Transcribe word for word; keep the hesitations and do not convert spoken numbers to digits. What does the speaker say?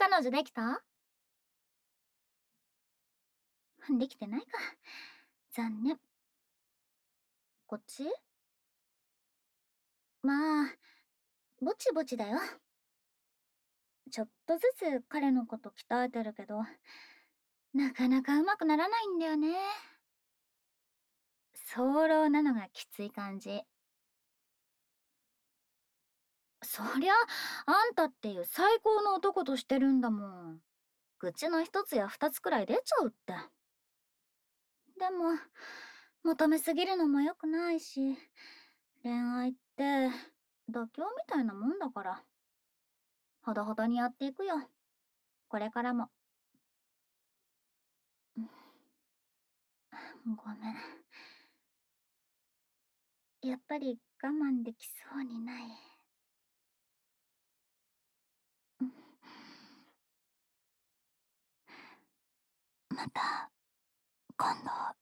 彼女できた？できてないか。残念。こっち？まあ、ぼちぼちだよ。ちょっとずつ彼のこと鍛えてるけど、なかなか上手くならないんだよね。早漏なのがきつい感じ。そりゃ、あんたっていう最高の男としてるんだもん。愚痴の一つや二つくらい出ちゃうって。でも、求めすぎるのも良くないし、恋愛って妥協みたいなもんだから。ほどほどにやっていくよ。これからも。ごめん。やっぱり我慢できそうにない。また、今度